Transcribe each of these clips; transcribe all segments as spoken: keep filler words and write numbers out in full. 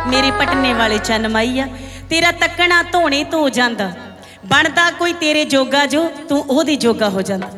मेरे पटने वाले चन माईया तेरा तकना धोने तो हो जांदा बनदा कोई तेरे जोगा जो तू ओहदे जोगा हो जांदा।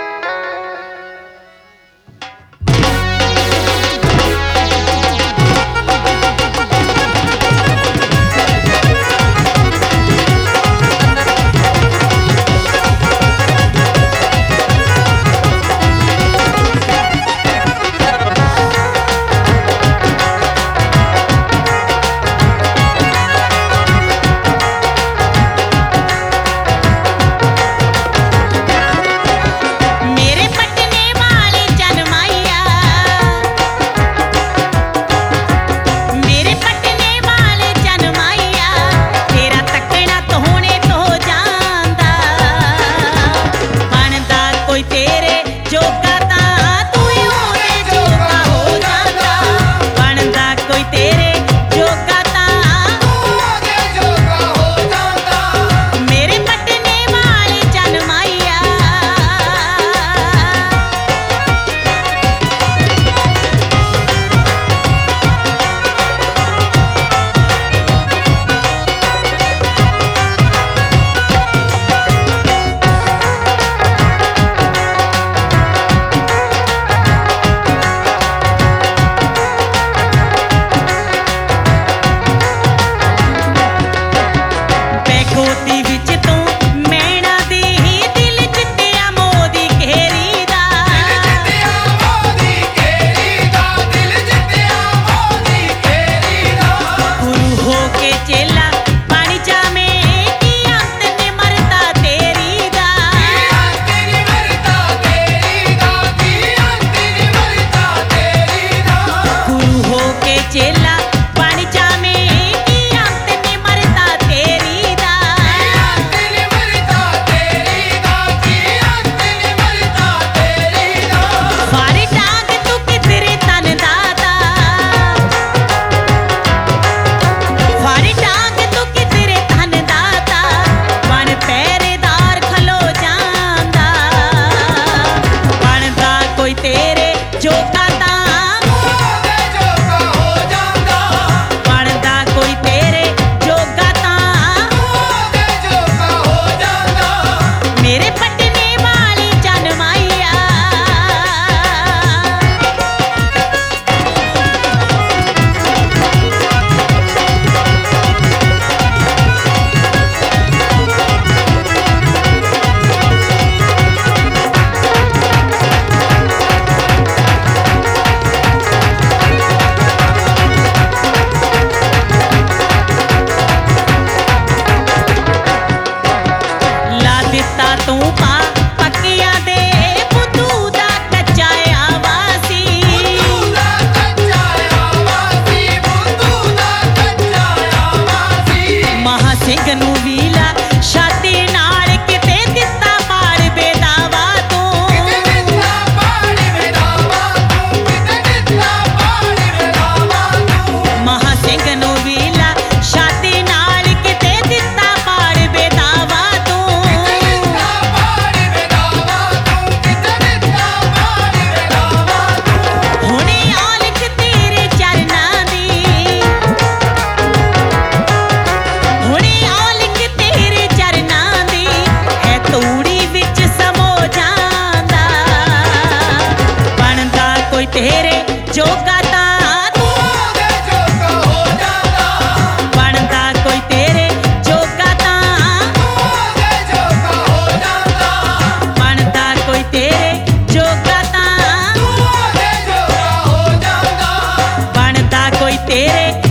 तेरे जोगा ता तू ओदे जोगा हो जांदा बनदा कोई तेरे जोगा ता तू ओदे जोगा हो जांदा बनदा कोई तेरे जोगा ता तू ओदे जोगा हो जांदा बनदा कोई तेरे